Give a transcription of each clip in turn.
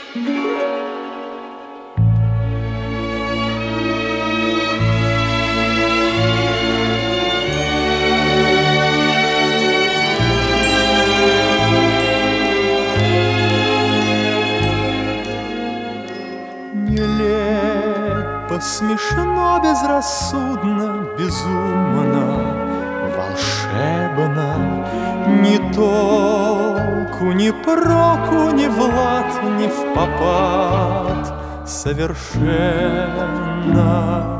Нелепо, смешно, безрассудно, безумно, волшебно, ни толку, ни проку, ни в лад, ни в попад совершенно.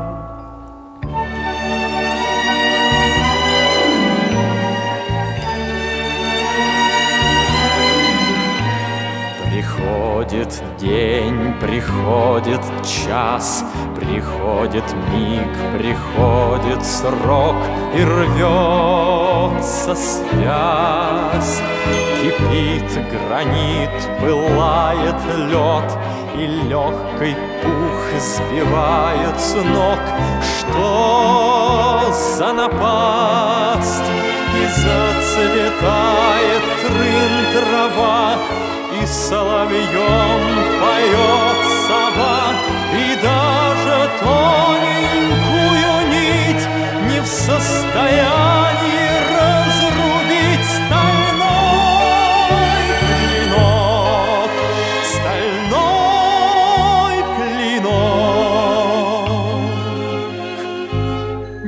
Приходит день, приходит час, приходит миг, приходит срок, и рвется связь. Кипит гранит, пылает лед, и легкий пух сбивает с ног. Что за напасть? И зацветает трын трава, и соловьем поет сова, и даже тоненькую нить не в состоянии разрубить стальной клинок, стальной клинок.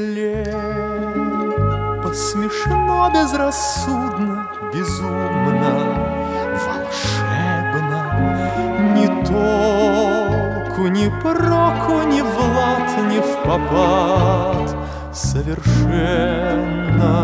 Нелепо, смешно, безрассудно, безумно, волшебно, ни толку, ни проку, ни в лад, ни в попад совершенно.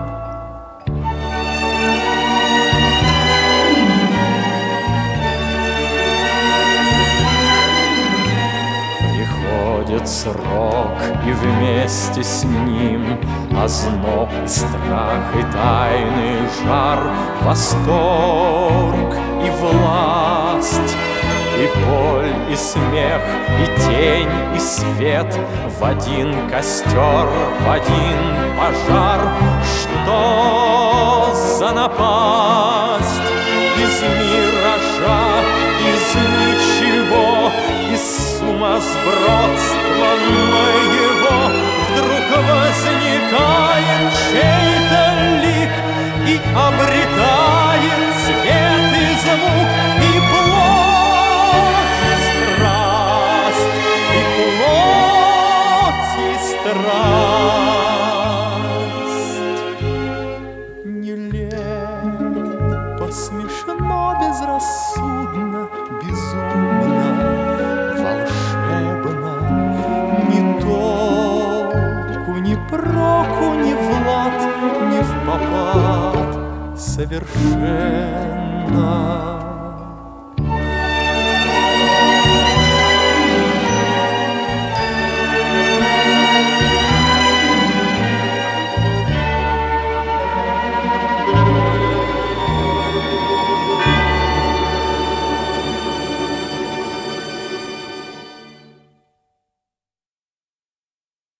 Приходит срок, и вместе с ним озноб и страх, и тайный жар, восторг и власть, и боль, и смех, и тень, и свет в один костер, в один пожар. Что за напасть? Из миража, из ничего, из сумасбродства моего вдруг возникает чей-то лик и обретает цвет и звук, и плоть, и страсть, и плоть, и страсть. Нелепо, смешно, безрассудно, безумно, волшебно, ни толку, ни проку, ни в лад, ни в попад совершенно.